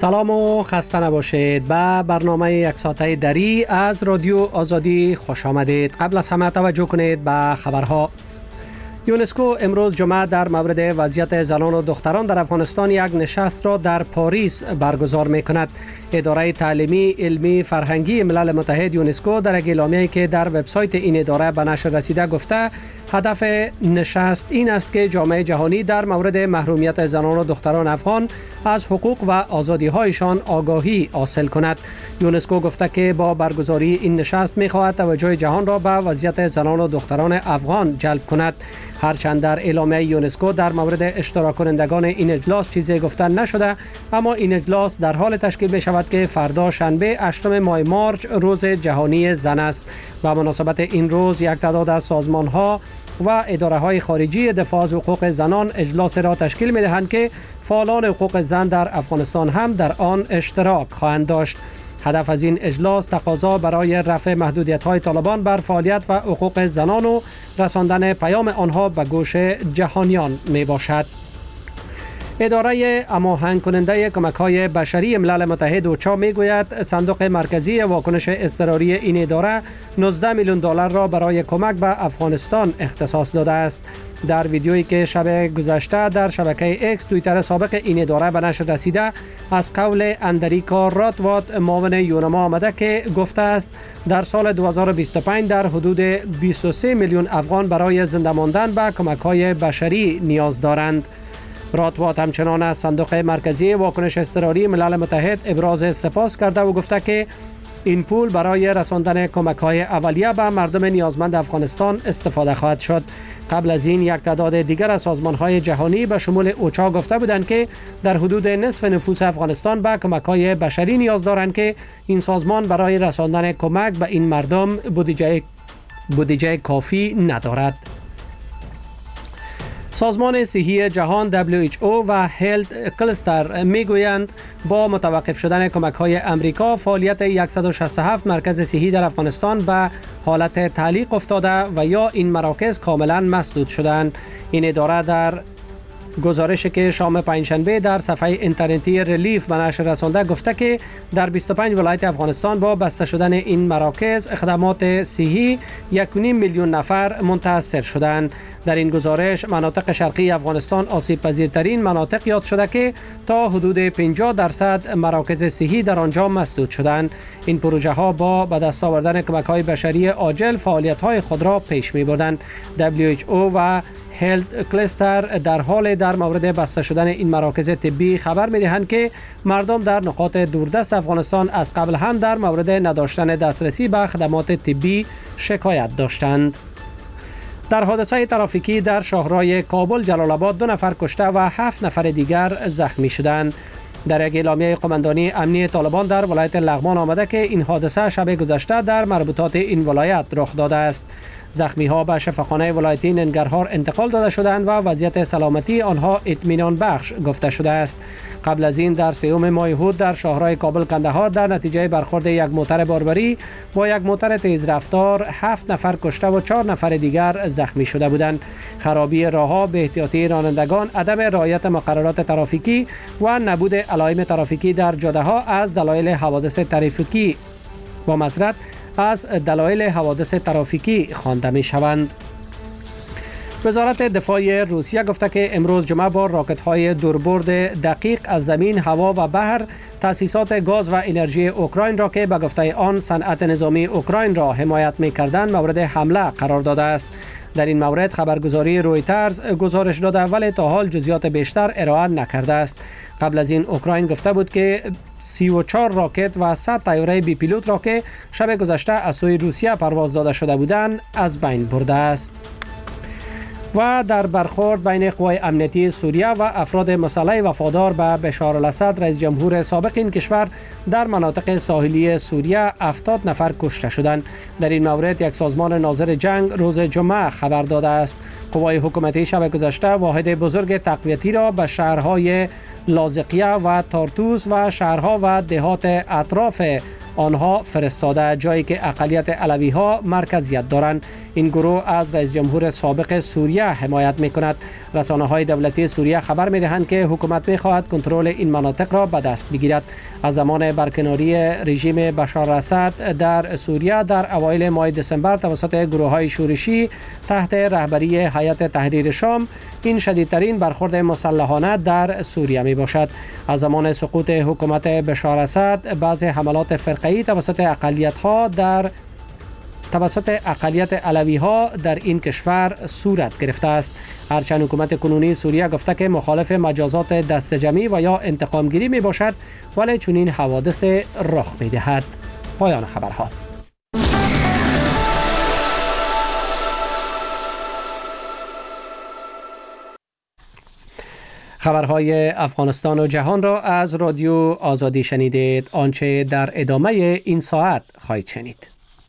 سلام و خسته نباشید. به برنامه یک ساعته دری از رادیو آزادی خوش آمدید. قبل از همه توجه کنید به خبرها. یونسکو امروز جمعه در مورد وضعیت زنان و دختران در افغانستان یک نشست را در پاریس برگزار می کند. اداره تعلیمی، علمی، فرهنگی ملل متحد یونسکو در یک اعلامیه‌ای که در وبسایت این اداره به نشر رسیده گفته هدف نشست این است که جامعه جهانی در مورد محرومیت زنان و دختران افغان از حقوق و آزادی‌هایشان آگاهی حاصل کند. یونسکو گفته که با برگزاری این نشست می‌خواهد توجه جهان را به وضعیت زنان و دختران افغان جلب کند. هرچند در اعلامیه یونسکو در مورد اشتراک کنندگان این اجلاس چیزی گفته نشده، اما این اجلاس در حال تشکیل می شود که فردا شنبه 8 ماه مارچ روز جهانی زن است. و مناسبت این روز یک تعداد از سازمان‌ها و اداره‌های خارجی دفاع از حقوق زنان اجلاس را تشکیل می‌دهند که فعالان حقوق زن در افغانستان هم در آن اشتراک خواهند داشت. هدف از این اجلاس تقاضا برای رفع محدودیت‌های طالبان بر فعالیت و حقوق زنان و رساندن پیام آنها به گوش جهانیان میباشد. اداره هماهنگ کننده کمک‌های بشری ملل متحد اوچا میگوید صندوق مرکزی واکنش اضطراری این اداره 19 میلیون دلار را برای کمک به افغانستان اختصاص داده است. در ویدیویی که شب گذشته در شبکه ایکس توییتر سابق این اداره به نشر رسیده از قول اندریکا راتوات معاون یونما آمده که گفته است در سال 2025 در حدود 23 میلیون افغان برای زنده ماندن به کمک‌های بشری نیاز دارند. راتوات همچنان از صندوق مرکزی واکنش اضطراری ملل متحد ابراز سپاس کرده و گفته که این پول برای رساندن کمک‌های اولیه به مردم نیازمند افغانستان استفاده خواهد شد. قبل از این یک تعداد دیگر از سازمان‌های جهانی به شمول اوچا گفته بودند که در حدود نصف نفوس افغانستان به کمک‌های بشری نیاز دارند که این سازمان برای رساندن کمک به این مردم بودجه کافی ندارد. سازمان صحی جهان WHO و هلت کلستر میگویند با متوقف شدن کمک‌های امریکا فعالیت 167 مرکز صحی در افغانستان به حالت تعلیق افتاده و یا این مراکز کاملا مسدود شدند. این اداره در گزارشی که شام پنجشنبه در صفحه اینترنتی ریلیف به نشر رسانده گفته که در 25 ولایت افغانستان با بسته شدن این مراکز خدمات صحی 1.5 میلیون نفر متاثر شدند. در این گزارش مناطق شرقی افغانستان آسیب پذیرترین مناطق یاد شده که تا حدود 50% مراکز صحی در آنجا مسدود شدند. این پروژه ها با به دست آوردن کمک‌های بشری عاجل فعالیت‌های خود را پیش می‌بردند. WHO و هلت کلستر در حال در مورد بسته شدن این مراکز طبی خبر می‌دهند که مردم در نقاط دوردست افغانستان از قبل هم در مورد نداشتن دسترسی به خدمات طبی شکایت داشتند. در حادثه ترافیکی در شاهراه کابل جلال آباد 2 نفر کشته و 7 نفر دیگر زخمی شدند. در یک اعلامیه قماندانی امنی طالبان در ولایت لغمان آمده که این حادثه شب گذشته در مربوطات این ولایت رخ داده است. زخمی ها به شفاخانه ولایتی ننگرهار انتقال داده شدند و وضعیت سلامتی آنها اطمینان بخش گفته شده است. قبل از این در 3 ماه هود در شاهراه کابل کندهار در نتیجه برخورد یک موتر باربری با یک موتر تیز رفتار 7 نفر کشته و 4 نفر دیگر زخمی شده بودند. خرابی راهها، بی‌احتیاطی رانندگان، عدم رعایت مقررات ترافیکی و نبود علائم ترافیکی در جاده‌ها از دلایل حوادث ترافیکی خوانده می شوند. وزارت دفاع روسیه گفته که امروز جمعه با راکت‌های دوربرد دقیق از زمین، هوا و بحر تأسیسات گاز و انرژی اوکراین را که به گفته آن صنعت نظامی اوکراین را حمایت می‌کردند مورد حمله قرار داده است. در این مورد خبرگزاری رویترز گزارش داده ولی تا حال جزئیات بیشتر ارائه نکرده است. قبل از این اوکراین گفته بود که 34 راکت و 100 طیاره بی پیلوت را که شب گذشته از سوی روسیه پرواز داده شده بودند از بین برده است. و در برخورد بین قوای امنیتی سوریه و افراد مسلح وفادار به بشار الاسد رئیس جمهور سابق این کشور در مناطق ساحلی سوریه 70 نفر کشته شدند. در این مورد یک سازمان ناظر جنگ روز جمعه خبر داده است. قوای حکومتی شب گذشته واحد بزرگ تقویتی را به شهرهای لازقیه و تارتوس و شهرها و دهات اطراف آنها فرستاده، جایی که اقلیت علوی ها مرکزیت دارند. این گروه از رئیس جمهور سابق سوریه حمایت می‌کند. رسانه‌های دولتی سوریه خبر می‌دهند که حکومت می‌خواهد کنترل این مناطق را به دست بگیرد. از زمان برکناری رژیم بشار اسد در سوریه در اوایل ماه دسامبر توسط گروه‌های شورشی تحت رهبری هیئت تحریر شام، این شدیدترین برخورد مسلحانه در سوریه میباشد. از زمان سقوط حکومت بشار اسد، بعضی حملات فرقه‌ای توسط اقلیت علوی ها در این کشور صورت گرفته است. هرچند حکومت کنونی سوریه گفته که مخالف مجازات دست جمعی و یا انتقام گیری می باشد، ولی چنین حوادث رخ می دهد. پایان خبرها. خبرهای افغانستان و جهان را از رادیو آزادی شنیدید. آنچه در ادامه این ساعت خواهید شنید.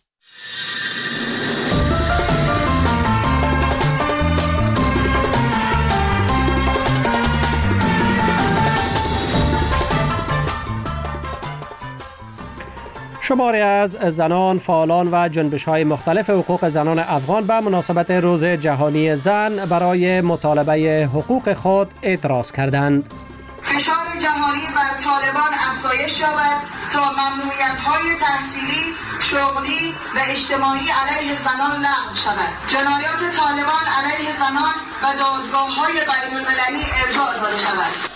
شماری از زنان، فعالان و جنبش‌های مختلف حقوق زنان افغان به مناسبت روز جهانی زن برای مطالبه حقوق خود اعتراض کردند. فشار جهانی بر طالبان افزایش یابد تا ممنوعیت‌های تحصیلی، شغلی و اجتماعی علیه زنان لغو شود. جنایات طالبان علیه زنان و دادگاه‌های بین‌المللی ارجاع داده شود.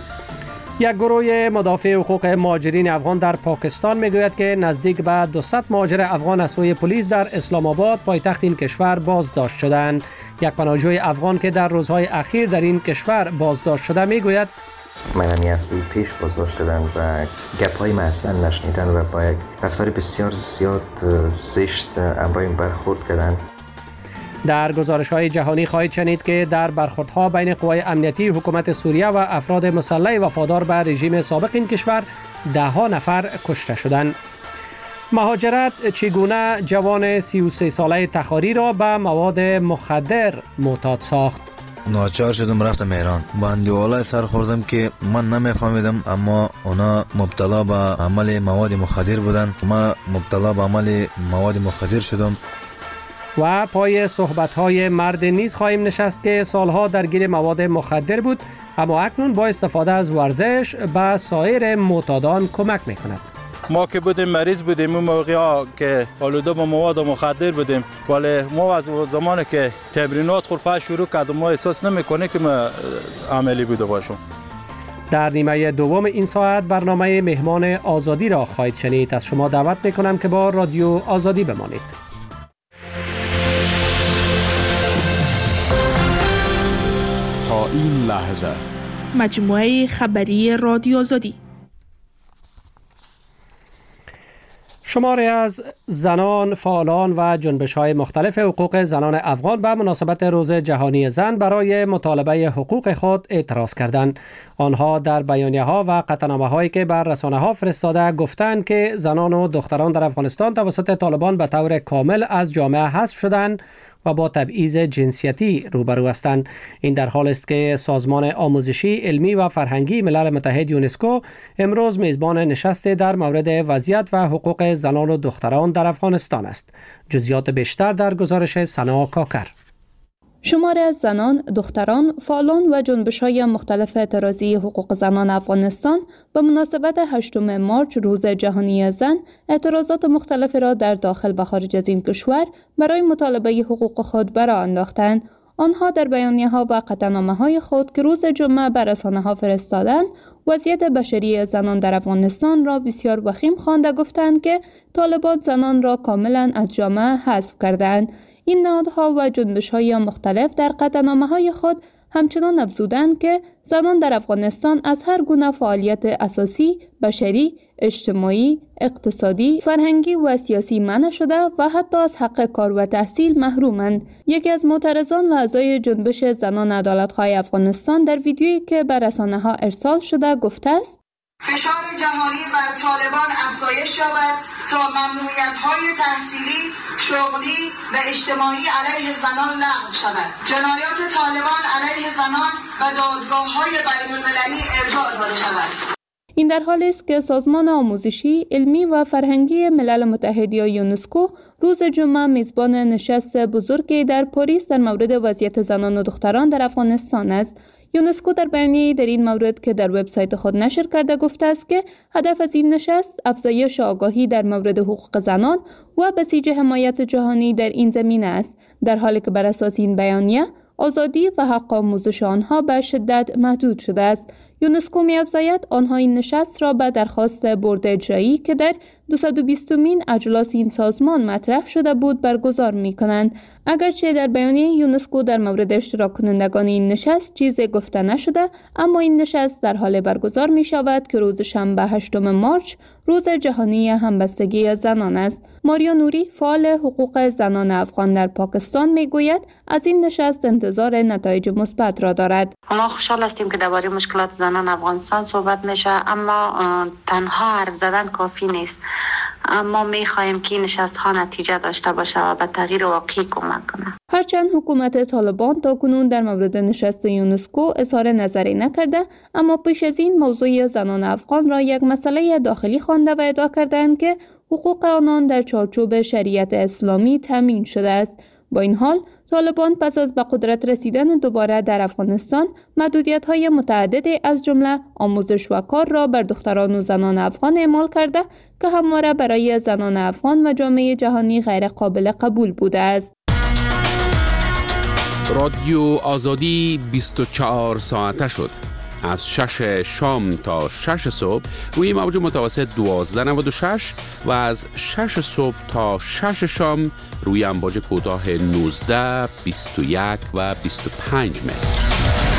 یک گروه مدافع حقوق مهاجرین افغان در پاکستان میگوید که نزدیک به 200 مهاجر افغان از سوی پلیس در اسلام آباد پایتخت این کشور بازداشت شدند. یک پناهجوی افغان که در روزهای اخیر در این کشور بازداشت شده میگوید من هفته پیش بازداشت کردند و گپ‌های من اصلا نشنیدن و با یک رفتار بسیار زیاد زشت امرایم برخورد کردند. در گزارش‌های جهانی خواهید شنید که در برخوردها بین قوای امنیتی حکومت سوریه و افراد مسلح وفادار به رژیم سابق این کشور 10 نفر کشته شدند. مهاجرت چگونه جوان 33 ساله تخاری را به مواد مخدر معتاد ساخت؟ ناچار شدم رفتم ایران. با اندیوالای سر خوردم که من نمیفهمیدم، اما اونا مبتلا به عمل مواد مخدر بودن. ما مبتلا به عمل مواد مخدر شدم. و پای صحبت‌های مرد نیز خواهیم نشست که سالها درگیر مواد مخدر بود، اما اکنون با استفاده از ورزش به سایر معتادان کمک می‌کند. ما که بودیم مریض بودیم اون موقعا که آلوده با مواد مخدر بودیم، ولی ما از زمانی که تمرینات خورفه شروع کردیم ما احساس نمی‌کنیم که ما عملی بوده باشم. در نیمه دوم این ساعت برنامه مهمان آزادی را خواهید شنید. از شما دعوت می‌کنم که با رادیو آزادی بمانید. تا این لحظه مجموعه خبری رادیو آزادی. شماری از زنان، فعالان و جنبش‌های مختلف حقوق زنان افغان به مناسبت روز جهانی زن برای مطالبه حقوق خود اعتراض کردند. آنها در بیانیه‌ها و قطعنامه‌هایی که بر رسانه‌ها فرستاده گفتند که زنان و دختران در افغانستان توسط طالبان به طور کامل از جامعه حذف شدند و با تبعیض جنسیتی روبرو هستند. این در حالی است که سازمان آموزشی، علمی و فرهنگی ملل متحد یونسکو امروز میزبان نشستی در مورد وضعیت و حقوق زنان و دختران در افغانستان است. جزئیات بیشتر در گزارش سنا کاکر. شماری از زنان، دختران، فعالان و جنبش‌های مختلف اعتراضی حقوق زنان افغانستان به مناسبت 8 مارچ روز جهانی زن اعتراضات مختلفی را در داخل و خارج از این کشور برای مطالبه حقوق خود برآ انداختند. آنها در بیانیه‌ها و قطعنامه‌های خود که روز جمعه به رسانه‌ها فرستادند، وضعیت بشری زنان در افغانستان را بسیار وخیم خوانده گفتند که طالبان زنان را کاملا از جامعه حذف کردند. این نهادها و جنبش‌های مختلف در قطعنامه‌های خود همچنان افزودند که زنان در افغانستان از هر گونه فعالیت اساسی، بشری، اجتماعی، اقتصادی، فرهنگی و سیاسی منع شده و حتی از حق کار و تحصیل محرومند. یکی از معترضان و اعضای جنبش زنان عدالت‌خواه افغانستان در ویدیویی که به رسانه‌ها ارسال شده گفته است: فشار جهانی بر طالبان افزایش یابد تا ممنوعیت‌های تحصیلی، شغلی و اجتماعی علیه زنان لغو شود. جنایات طالبان علیه زنان و دادگاه‌های بین‌المللی ارجاع داده شود. این در حالی است که سازمان آموزشی، علمی و فرهنگی ملل متحد یا یونسکو روز جمعه میزبان نشست بزرگی در پاریس در مورد وضعیت زنان و دختران در افغانستان است. یونسکو در بیانیه‌ای در این مورد که در وبسایت خود نشر کرده گفته است که هدف از این نشست افزایش آگاهی در مورد حقوق زنان و بسیج حمایت جهانی در این زمینه است، در حالی که بر اساس این بیانیه آزادی و حق آموزش آنها به شدت محدود شده است. یونسکو می‌افزاید آنها این نشست را به درخواست بورد اجرایی که در 220مین اجلاس این سازمان مطرح شده بود برگزار می‌کنند. اگرچه در بیانیه یونسکو در مورد اشتراک کنندگان این نشست چیزی گفته نشده، اما این نشست در حال برگزار می‌شود که روز شنبه 8 مارچ روز جهانی همبستگی زنان است. ماریا نوری، فعال حقوق زنان افغان در پاکستان، میگوید از این نشست انتظار نتایج مثبت را دارد. ما خوشحال هستیم که درباره مشکلات زنان افغانستان صحبت میشه، اما تنها حرف زدن کافی نیست. اما می‌خواهیم که این نشست‌ها نتیجه داشته باشه و به تغییر واقعی کمک کنه. هرچند حکومت طالبان تاکنون در مورد نشست یونسکو اظهار نظری نکرده، اما پیش از این موضوع زنان افغان را یک مسئله داخلی خوانده و ادعا کردند که حقوق آنان در چارچوب شریعت اسلامی تامین شده است. با این حال طالبان پس از به قدرت رسیدن دوباره در افغانستان محدودیت‌های متعددی از جمله آموزش و کار را بر دختران و زنان افغان اعمال کرده که همواره برای زنان افغان و جامعه جهانی غیر قابل قبول بوده است. رادیو آزادی 24 ساعته شد. از 6 شام تا 6 صبح روی موج متوسط 1296 و از 6 صبح تا 6 شام روی امواج کوتاه 19، 21 و 25 متر.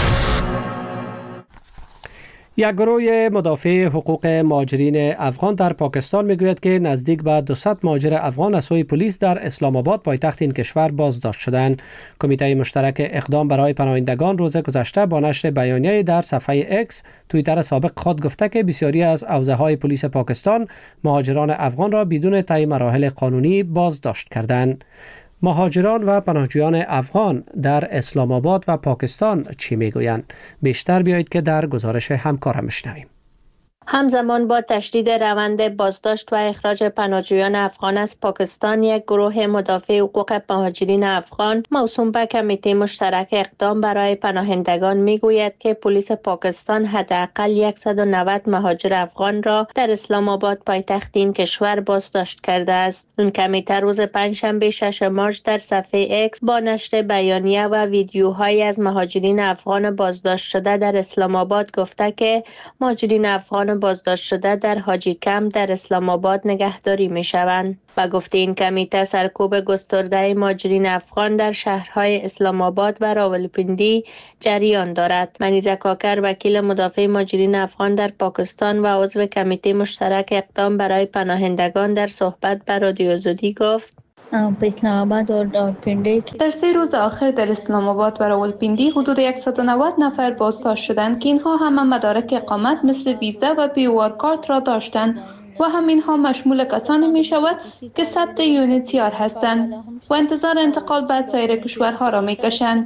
یک گروه مدافع حقوق مهاجرین افغان در پاکستان میگوید که نزدیک به 200 مهاجر افغان از سوی پلیس در اسلام آباد پایتخت این کشور بازداشت شدند. کمیته مشترک اقدام برای پناهندگان روز گذشته با نشر بیانیه در صفحه اکس توییتر سابق خود گفته که بسیاری از حوزه‌های پلیس پاکستان مهاجران افغان را بدون طی مراحل قانونی بازداشت کردند. مهاجران و پناهجویان افغان در اسلام آباد و پاکستان چی میگویند؟ بیشتر بیایید که در گزارش همکارم بشنویم. همزمان با تشدید روند بازداشت و اخراج پناهجویان افغان از پاکستان، یک گروه مدافع حقوق مهاجرین افغان موسوم به کمیته مشترک اقدام برای پناهندگان میگوید که پلیس پاکستان حداقل 190 مهاجر افغان را در اسلام آباد پایتخت این کشور بازداشت کرده است. این کمیته روز پنجشنبه 6 مارچ در صفحه اکس با نشر بیانیه و ویدیوهایی از مهاجرین افغان بازداشت شده در اسلام آباد گفته که مهاجرین افغان بازداشت شده در حاجی کمپ در اسلام آباد نگهداری می شوند. و گفته این کمیته سرکوب گسترده مهاجرین افغان در شهرهای اسلام آباد و راولپیندی جریان دارد. منیزه کاکر، وکیل مدافع مهاجرین افغان در پاکستان و عضو کمیته مشترک اقدام برای پناهندگان، در صحبت با رادیو آزادی گفت: به اسلام آباد و راولپیندی در 3 روز آخر در اسلام آباد و راولپیندی حدود 190 نفر بازداشت شدند که اینها همه مدارک اقامت مثل ویزا و پیوار کارت را داشتند و همینها مشمول کسانی می شود که ثبت یونیتیار هستند و انتظار انتقال به سایر کشورها را می کشند.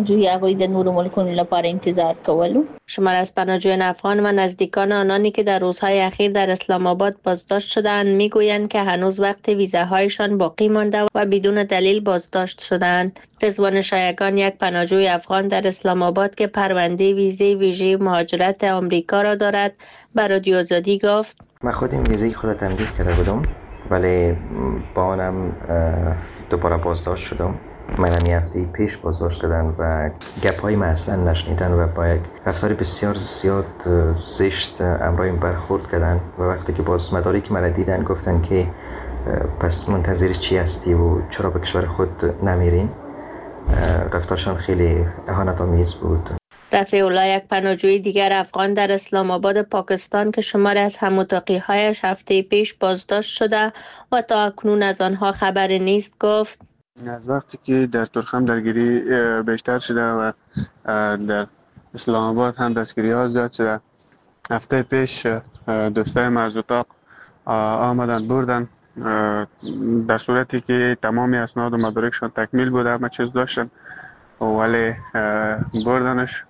شمار از پناهجویان افغان و نزدیکان آنانی که در روزهای اخیر در اسلام آباد بازداشت شدند میگویند که هنوز وقت ویزاهایشان باقی مانده و بدون دلیل بازداشت شدند. رضوان شایگان، یک پناهجوی افغان در اسلام آباد که پرونده ویزه ویژه مهاجرت آمریکا را دارد، به رادیو آزادی گفت: من خود این ویزه خود تمدید کرده بودم، ولی با آنم دوباره بازداشت شدم. من هم یه هفته پیش بازداشت کردن و گپ های من اصلا نشنیدن و با یک رفتار بسیار زیاد زشت امرایم برخورد کردن و وقتی که باز مدارک مرا دیدن گفتن که پس منتظر چی هستی و چرا به کشور خود نمیرین. رفتارشان خیلی اهانت آمیز بود. رفیع الله، یک پناهجوی دیگر افغان در اسلام آباد پاکستان که شماری از هم‌متاقی‌هایش هفته پیش بازداشت شده و تا اکنون از آنها خبری نیست، گفت: از وقتی که در ترخم درگیری بیشتر شده و در اسلام آباد هم دستگیری ها زیاد شده، هفته پیش دوستای من از اتاق آمدن بردن، در صورتی که تمامی اسناد و مدارکشان تکمیل بوده، همه چیز داشتن، ولی بردنش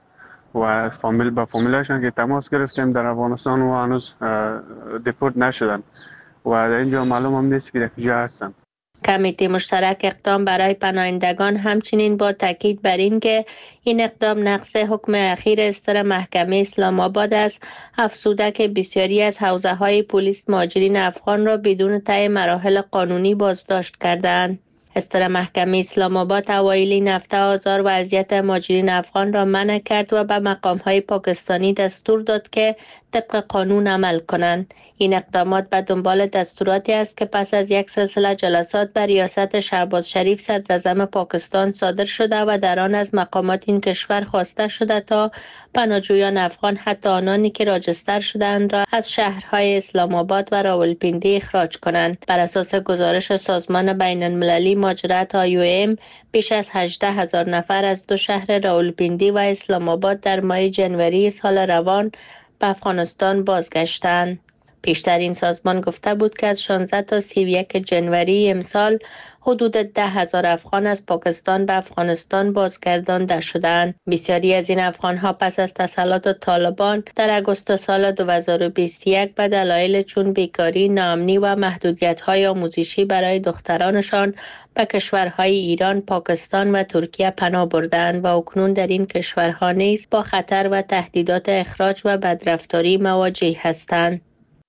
و با فامیلشان که تماس گرفتیم در افغانستان و هنوز دپورت نشدن و در اینجا معلوم هم نیست که در کجا هستن. کمیته مشترک اقدام برای پناهندگان همچنین با تاکید بر این که این اقدام نقض حکم اخیر اصدار محکمه اسلام آباد است، افزوده که بسیاری از حوزه‌های پلیس مهاجرین افغان را بدون طی مراحل قانونی بازداشت کردند. اصدار محکمه اسلام آباد اوایل این هفته آزار و اذیت مهاجرین افغان را منع کرد و به مقام‌های پاکستانی دستور داد که طبق قانون عمل کنند. این اقدامات به دنبال دستوراتی است که پس از یک سلسله جلسات بر ریاست شهباز شریف صدراعظم پاکستان صادر شده و در آن از مقامات این کشور خواسته شده تا پناهجویان افغان حتی آنانی که راجستر شدند را از شهرهای اسلام آباد و راولپیندی اخراج کنند. بر اساس گزارش سازمان بین المللی مهاجرت IOM بیش از 18,000 نفر از دو شهر راولپیندی و اسلام آباد در ماه جنوری سال روان به افغانستان بازگشتند. پیشتر این سازمان گفته بود که از 16 تا 31 جنوری امسال حدود 10,000 افغان از پاکستان به افغانستان بازگردانده شدند. بسیاری از این افغان‌ها پس از تسلط طالبان در اگوست سال 2021 به دلایل چون بیکاری، ناامنی و محدودیت‌های آموزشی برای دخترانشان به کشورهای ایران، پاکستان و ترکیه پناه بردند و اکنون در این کشورها نیز با خطر و تهدیدات اخراج و بدرفتاری مواجه هستند.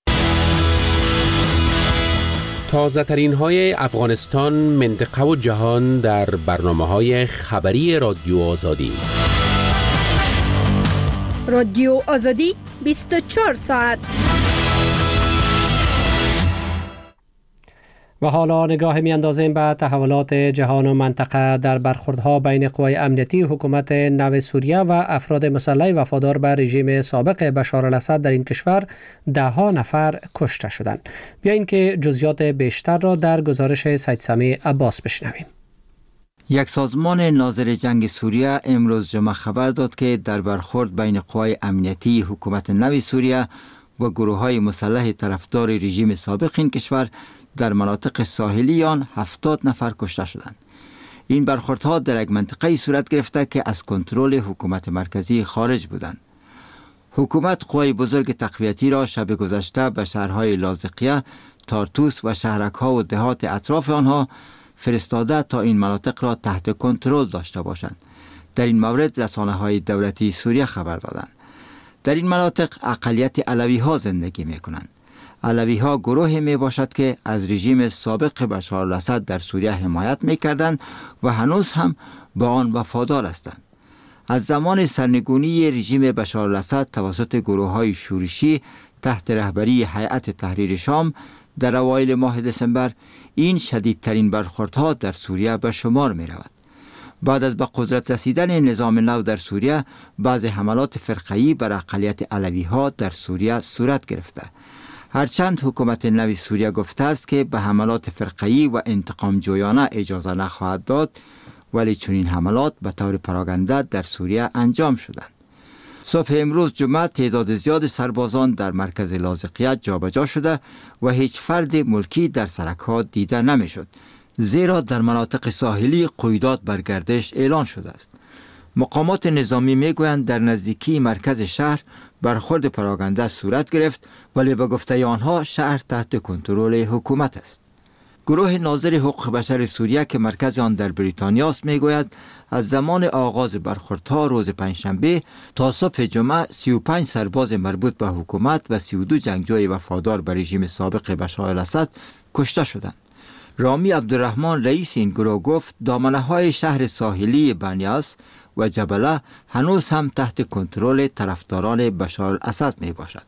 تازه ترین های افغانستان، منطقه و جهان در برنامه‌های خبری رادیو آزادی. رادیو آزادی 24 ساعت. و حالا نگاه می‌اندازیم به تحولات جهان و منطقه در برخوردها بین قوای امنیتی حکومت نو سوریه و افراد مسلح وفادار به رژیم سابق بشار الاسد در این کشور. 10 نفر کشته شدند. بیایید که جزئیات بیشتر را در گزارش سید سامی عباس بشنویم. یک سازمان ناظر جنگ سوریه امروز جمعه خبر داد که در برخورد بین قوای امنیتی حکومت نو سوریه و گروه‌های مسلح طرفدار رژیم سابق این کشور در مناطق ساحلی آن 70 نفر کشته شدند. این برخوردها در یک منطقه صورت گرفته که از کنترل حکومت مرکزی خارج بودند. حکومت قوای بزرگ تقویتی را شب گذشته به شهرهای لاذقیه، تارتوس و شهرک‌ها و دهات اطراف آنها فرستاده تا این مناطق را تحت کنترل داشته باشند. در این مورد رسانه‌های دولتی سوریه خبر دادند. در این مناطق اقلیت علوی‌ها زندگی می‌کنند. علوی‌ها گروهی می باشد که از رژیم سابق بشار الاسد در سوریه حمایت می کردند و هنوز هم با آن وفادار هستند. از زمان سرنگونی رژیم بشار الاسد توسط گروه‌های شورشی تحت رهبری هیئت تحریر شام در اوایل ماه دسامبر، این شدیدترین برخوردها در سوریه به شمار می رود. بعد از به قدرت رسیدن نظام نو در سوریه، بعض حملات فرقه‌ای بر اقلیت علوی‌ها در سوریه صورت گرفته. هرچند حکومت نو سوریه گفته است که به حملات فرقه‌ای و انتقام جویانه اجازه نخواهد داد، ولی چنین حملات به طور پراگنده در سوریه انجام شدند. صبح امروز جمعه تعداد زیاد سربازان در مرکز لاذقیه جابجا شده و هیچ فرد ملکی در سرک‌ها دیده نمی‌شد، زیرا در مناطق ساحلی قیودات بر گردش اعلان شده است. مقامات نظامی میگویند در نزدیکی مرکز شهر برخورد پراگنده صورت گرفت، ولی به گفته آنها شهر تحت کنترل حکومت است. گروه ناظر حقوق بشر سوریه که مرکز آن در بریتانیا است میگوید از زمان آغاز برخوردها روز پنجشنبه تا صبح جمعه 35 سرباز مربوط به حکومت و 32 جنگجوی وفادار به رژیم سابق بشار الاسد کشته شدند. رامی عبدالرحمن رئیس این گروه گفت دامنه‌های شهر ساحلی بنیاس و جبله هنوز هم تحت کنترل طرفداران بشار الاسد می باشد.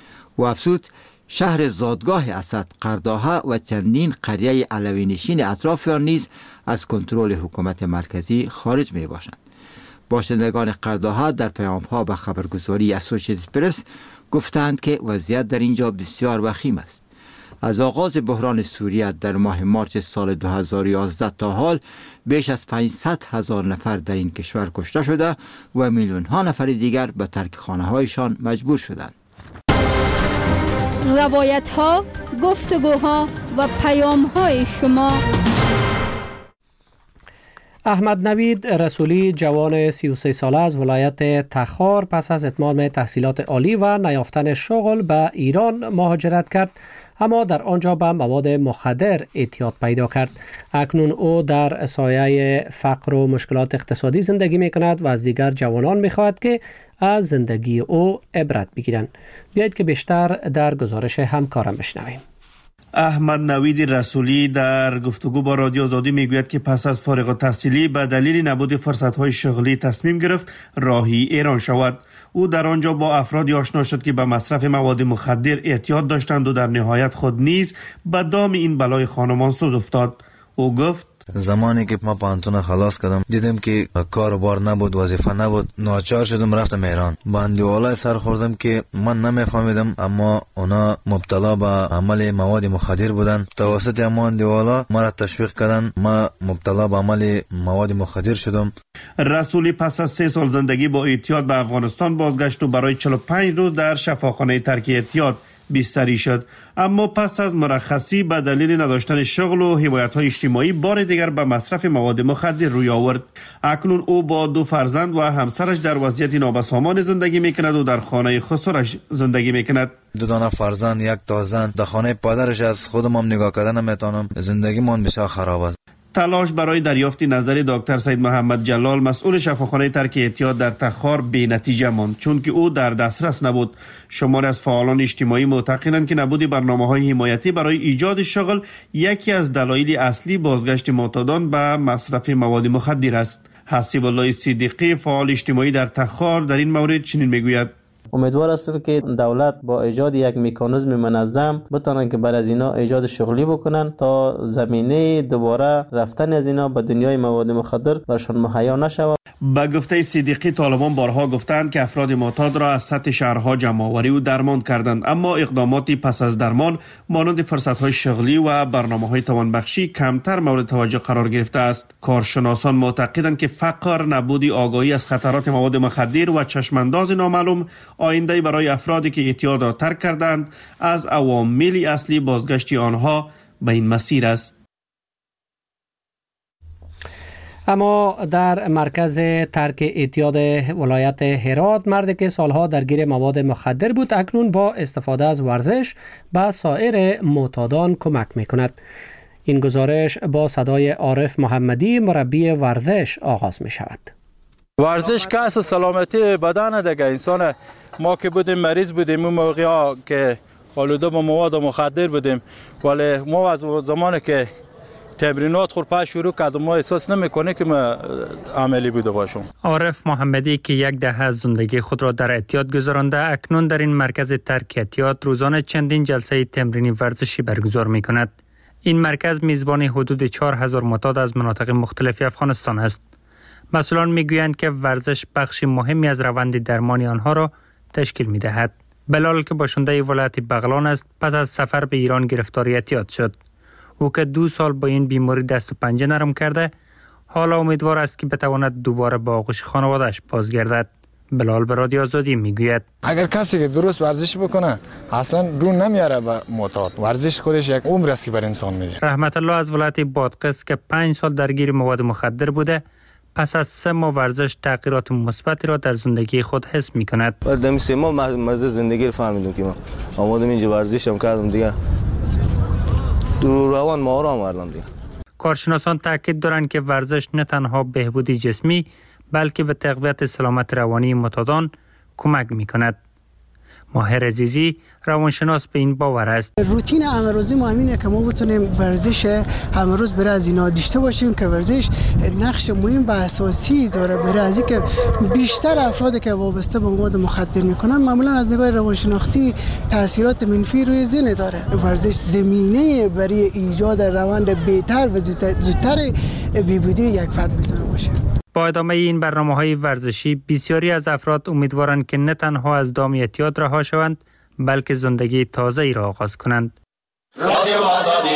و افزود شهر زادگاه اسد، قرداها و چندین قریه علوی نشین اطراف آن نیز از کنترل حکومت مرکزی خارج می باشند. باشندگان قرداها در پیام‌ها به خبرگزاری اسوسییتد پرس گفتند که وضعیت در اینجا بسیار وخیم است. از آغاز بحران سوریه در ماه مارس سال 2011 تا حال بیش از 500,000 نفر در این کشور کشته شده و میلیون‌ها نفر دیگر به ترک خانه‌هایشان مجبور شدند. روایت‌ها، گفتگوها و پیام‌های شما. احمد نوید رسولی جوان 33 ساله از ولایت تخار پس از اتمام تحصیلات عالی و نیافتن شغل به ایران مهاجرت کرد، اما در آنجا به مواد مخدر اعتیاد پیدا کرد. اکنون او در سایه فقر و مشکلات اقتصادی زندگی می کند و از دیگر جوانان می خواهد که از زندگی او عبرت بگیرند. بیایید که بیشتر در گزارش همکارم بشنویم. احمد نوید رسولی در گفتگو با رادیو آزادی میگوید که پس از فارغ التحصیلی به دلیل نبود فرصت‌های شغلی تصمیم گرفت راهی ایران شود. او در آنجا با افرادی آشنا شد که به مصرف مواد مخدر اعتیاد داشتند و در نهایت خود نیز به دام این بلای خانمان سوز افتاد. او گفت زمانی که ما پانتون خلاص کردم دیدم که کار و بار نبود، وظیفه نبود، ناچار شدم رفتم ایران. بندیوالای سر خوردم که من نمیفهمیدم، اما اونا مبتلا به عمل مواد مخدر بودن. توسط اما بندیوالا ما را تشویق کردن، ما مبتلا به عمل مواد مخدر شدم. رسولی پس از 3 سال زندگی با اعتیاد به افغانستان بازگشت و برای 45 روز در شفاخانه ترک اعتیاد بستری شد، اما پس از مرخصی به دلیل نداشتن شغل و حمایت‌های اجتماعی بار دیگر به مصرف مواد مخدر روی آورد. اکنون او با 2 فرزند و همسرش در وضعیت نابسامان زندگی میکند و در خانه خسرش زندگی میکند. 2 دانه فرزند، 1 تا زن. در خانه پدرش از خودم هم نگاه کردن نمیتونم. زندگیمون بسیار خراب است. تلاش برای دریافت نظر دکتر سید محمد جلال مسئول شفاخانه ترک اعتیاد در تخار بی نتیجه ماند، چون که او در دسترس نبود. شماری از فعالان اجتماعی معتقدند که نبود برنامه‌های حمایتی برای ایجاد شغل یکی از دلایل اصلی بازگشت معتادان به مصرف مواد مخدر است. حسیب الله صدیقی فعال اجتماعی در تخار در این مورد چنین میگوید: امیدوار هستم که دولت با ایجاد یک مکانیزم منظم بتونن که بر از اینا ایجاد شغلی بکنن تا زمینه دوباره رفتن از اینا به دنیای مواد مخدر برشان مهیا نشود. با گفته صدیقی طالبان بارها گفتند که افراد معتاد را از سطح شهرها جمع‌آوری و درمان کردند، اما اقداماتی پس از درمان مانند فرصت‌های شغلی و برنامه‌های توانبخشی کمتر مورد توجه قرار گرفته است. کارشناسان معتقدند که فقر، نبودی آگاهی از خطرات مواد مخدر و چشمانداز نامعلوم آینده برای افرادی که اعتیاد را ترک کردند از عوامل اصلی بازگشت آنها به این مسیر است. اما در مرکز ترک اعتیاد ولایت هرات، مردی که سالها درگیر مواد مخدر بود اکنون با استفاده از ورزش به سایر معتادان کمک میکند. این گزارش با صدای عارف محمدی مربی ورزش آغاز می شود. ورزش کاس سلامتی بدن دیگه. انسان ما که بودیم مریض بودیم اون موقع ها که آلوده با مواد مخدر بودیم، ولی ما از زمانی که تمرینات خورپا شروع کردم ما احساس نمیکنه که ما عملی بوده باشم. عارف محمدی که 10 دهه از زندگی خود را در اعتیاد گذرانده اکنون در این مرکز ترک اعتیاد روزانه چندین جلسه تمرینی ورزشی برگزار می کند. این مرکز میزبان حدود 4000 معتاد از مناطق مختلف افغانستان است. مسئولان میگویند که ورزش بخش مهمی از روند درمانی آنها را تشکیل می‌دهد. بلال که باشنده ولایت بغلان است پس از سفر به ایران گرفتار اعتیاد شد. او که 2 سال با این بیماری دست و پنجه نرم کرده، حالا امیدوار است که بتواند دوباره به آغوش خانواده‌اش بازگردد. بلال به رادیو آزادی میگوید: اگر کسی که درست ورزش بکنه اصلا رو نمیاره به معتاد. ورزش خودش یک عمر است که بر انسان میده. رحمت الله از ولایت بادغیس که 5 سال درگیر مواد مخدر بوده، پس از 3 ماه ورزش تغییرات مثبتی را در زندگی خود حس می کند. بعد 3 ماه مزه زندگی رو فهمیدم که من آمادم اینجا ورزشم کردم دیگه. روان ما را آوردم دیگه. کارشناسان تاکید دارند که ورزش نه تنها بهبودی جسمی بلکه به تقویت سلامت روانی معتادان کمک می کند. ماهر عزیزی روانشناس به این باور است. روتین امروزی ما همینه که ما بتونیم ورزش همه روز برای از اینا داشته باشیم که ورزش نقش مهم و اساسی داره برای از اینکه بیشتر افرادی که وابسته به مواد مخدر میکنن معمولا از نگاه روانشناختی تاثیرات منفی روی ذهن داره. ورزش زمینه برای ایجاد روند بهتر و زودتر بهبودی یک فرد میتونه باشه. با ادامه این برنامه‌های ورزشی بسیاری از افراد امیدوارند که نه تنها از دام اعتیاد رها شوند بلکه زندگی تازه‌ای را آغاز کنند. رادیو آزادی.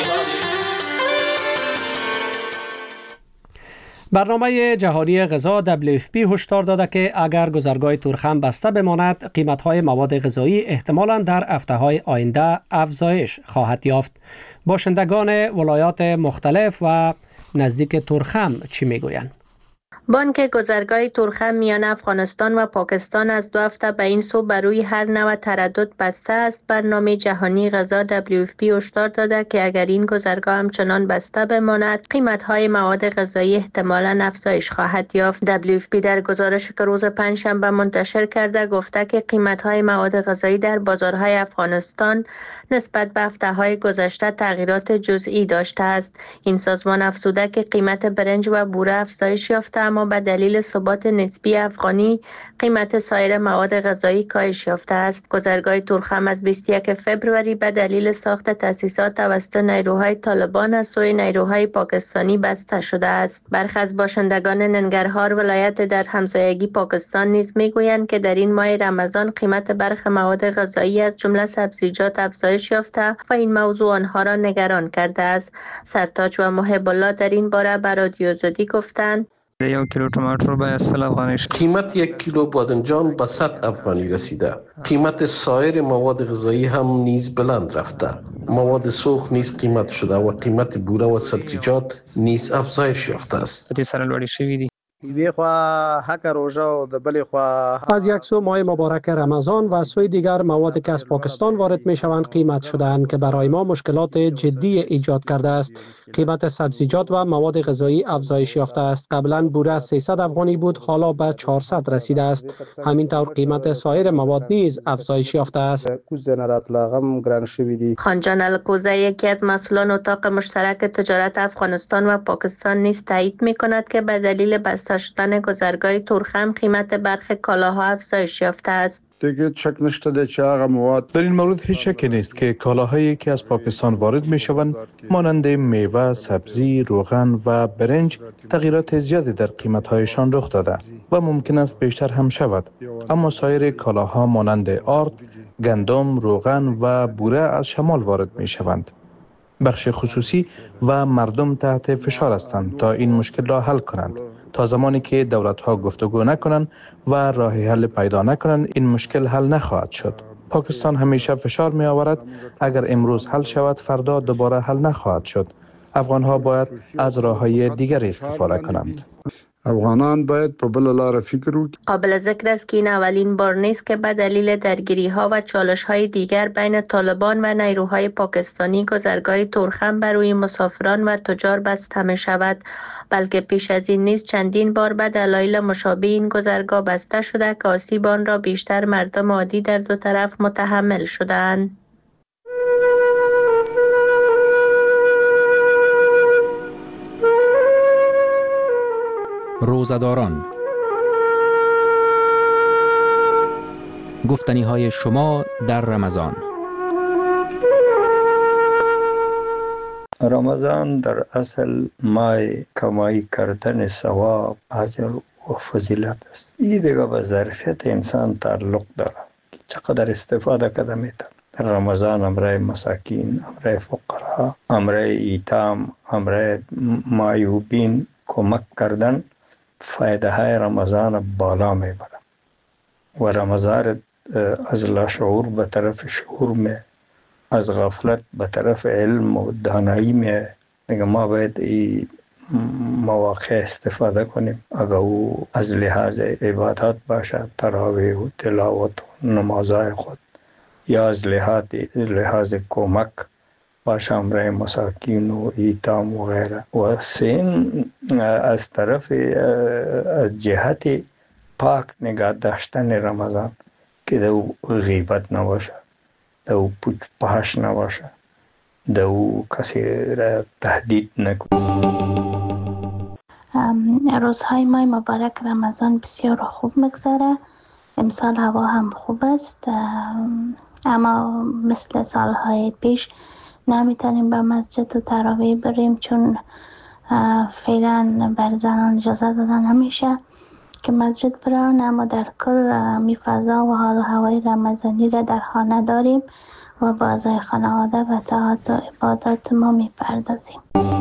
برنامه جهانی غذا WFP هشدار داده که اگر گذرگاه تورخم بسته بماند قیمت‌های مواد غذایی احتمالاً در هفته‌های آینده افزایش خواهد یافت. باشندگان ولایات مختلف و نزدیک تورخم چی میگویند؟ بانک گذرگاه تورخم میان افغانستان و پاکستان از 2 هفته به این سو بر روی هر نوع تردد بسته است. برنامه جهانی غذا WFP هشدار داده که اگر این گذرگاه همچنان بسته بماند، قیمت‌های مواد غذایی احتمالاً افزایش خواهد یافت. WFP در گزارشی که روز پنجشنبه منتشر کرده گفته که قیمت‌های مواد غذایی در بازارهای افغانستان نسبت به هفته‌های گذشته تغییرات جزئی داشته است. این سازمان افزوده که قیمت برنج و بوره افزایش یافته، اما به دلیل ثبات نسبی افغانی قیمت سایر مواد غذایی کاهش یافته است. گذرگاه تورخم از 21 فوریه به دلیل ساخت تأسیسات توسط نیروهای طالبان از سوی نیروهای پاکستانی بسته شده است. برخی از باشندگان ننگرهار ولایت در همسایگی پاکستان نیز میگویند که در این ماه رمضان قیمت برخی مواد غذایی از جمله سبزیجات افزایش یافته و این موضوع آنها را نگران کرده است. سرتاج و محب الله در این باره به رادیو آزادی گفتند: 1 کیلو تماتر به 30 افغانی شد. قیمت 1 کیلو بادنجان به 100 افغانی رسیده. قیمت سایر مواد غذایی هم نیز بلند رفته. مواد سوخت نیز قیمت شده و قیمت بوره و سبزیجات نیز افزایش یافته است. دې سره لوړې شوې دي. یوې خوا حق روژه و د بلې خوا از یک سو ماه مبارک رمضان و سوی دیگر موادی که از پاکستان وارد می شوند قیمت شدند که برای ما مشکلات جدی ایجاد کرده است. قیمت سبزیجات و مواد غذایی افزایش یافته است. قبلا بوره 300 افغانی بود، حالا به 400 رسیده است. همینطور قیمت سایر مواد نیز افزایش یافته است. خانجان الکوزه یکی از مسئولان اتاق مشترک تجارت افغانستان و پاکستان نیز تایید می‌کند که به دلیل بسته شدن گذرگاه تورخم قیمت برخی کالاها افزایش یافته است. دیگه شک نشده که هغه مواد در این مورد هیچ شکی نیست که کالاهایی که از پاکستان وارد می شوند مانند میوه، سبزی، روغن و برنج تغییرات زیادی در قیمت‌هایشان رخ داده و ممکن است بیشتر هم شود، اما سایر کالاها مانند آرد، گندم، روغن و بوره از شمال وارد می شوند. بخش خصوصی و مردم تحت فشار هستند تا این مشکل را حل کنند. تا زمانی که دولت‌ها گفتگو نکنند و راه حل پیدا نکنند این مشکل حل نخواهد شد. پاکستان همیشه فشار می آورد اگر امروز حل شود فردا دوباره حل نخواهد شد. افغان‌ها باید از راه‌های دیگر استفاده کنند. افغانان باید په بل لار فکر وکړي. قابل ذکر است که این اولین بار نیست که به دلیل درگیری‌ها و چالش‌های دیگر بین طالبان و نیروهای پاکستانی گذرگاه تورخم بر روی مسافران و تجار بسته می‌شود، بلکه پیش از این نیز چندین بار به دلایل مشابه این گذرگاه بسته شده که آسیب آن را بیشتر مردم عادی در دو طرف متحمل شده‌اند. روزه‌داران، گفتنی های شما در رمضان. رمضان در اصل ماه کمایی کردن ثواب، اجر و فضیلت است. این دیگه به ظرفیت انسان تعلق داره که چقدر استفاده کرده میتونه. در رمضان امرای مساکین، امرای فقرا، امرای ایتام، امرای معیوبین کمک کردن فایده های رمضان بالا میبره و رمضان از لاشعور به طرف شعور می، از غفلت به طرف علم و دانایی می. دیگه ما باید این مواقع استفاده کنیم. اگر او از لحاظ عبادات باشه، تراویح و تلاوت و نمازهای خود، یا از لحاظ کمک باشه امرای مساکین و ایتام و غیره. و سین از طرف از جهت پاک نگاه داشتن رمضان که دو غیبت نباشه، دو پوچ پاش نباشه، دو کسی را تهدید نکنه. روزهای ماه مبارک رمضان بسیار خوب مگذره. امسال هوا هم خوب است، اما مثل سالهای پیش نمیتونیم به مسجد و تراویح بریم چون فعلا بر زنان اجازه دادن نمیشه که مسجد برن، اما در کل می فضا و حال هوای رمضانی را در خانه داریم و با اعضای خانواده و طاعت و عبادات ما می پردازیم.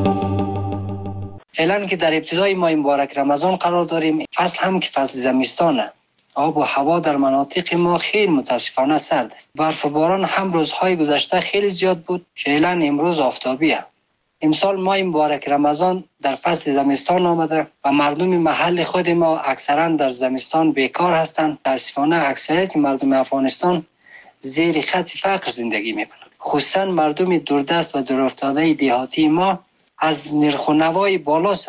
فعلا که در ابتدای ماه مبارک رمضان قرار داریم، فصل هم که فصل زمستانه. آب و هوا در مناطق ما خیلی متاسفانه سرد است. برف و باران هم روزهای گذشته خیلی زیاد بود. فعلا امروز آفتابیه. امسال ماه مبارک رمضان در فصل زمستان آمده و مردم محل خود ما اکثرا در زمستان بیکار هستند. متاسفانه اکثریت مردم افغانستان زیر خط فقر زندگی میکنند. خصوصا مردم دوردست و دورافتاده دهاتی ما از نرخ و نوای بالا